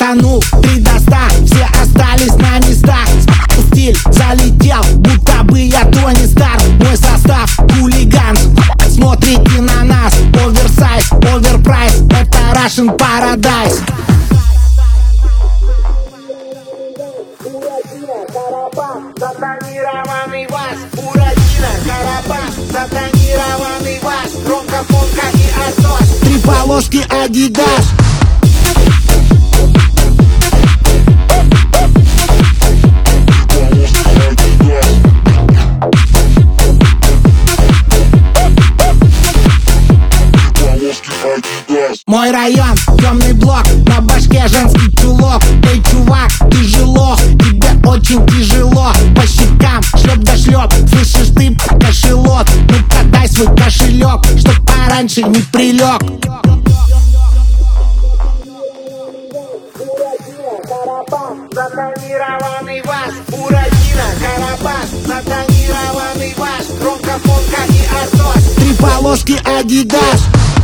стартанул 3 до 100, все остались на местах. Стиль залетел, будто бы я Тони Старк. Мой состав хулиган, смотрите на нас. Оверсайз, оверпрайс, это Russian Paradise. Затонированный вас, Буратино, Карабас. Затонированный вас, громко, фонка и Атос. 3 полоски Адидас. Мой район, темный блок, на башке женский чулок. Эй, чувак, ты же лох, тебе очень тяжело. По щекам шлеп да шлеп, слышишь ты, кошелот? Ну-ка дай свой кошелек, чтоб пораньше не прилег. Затонированный вас, Буратино, Карабас. Затонированный вас, громко, фонка и Атос. 3 полоски Адидас.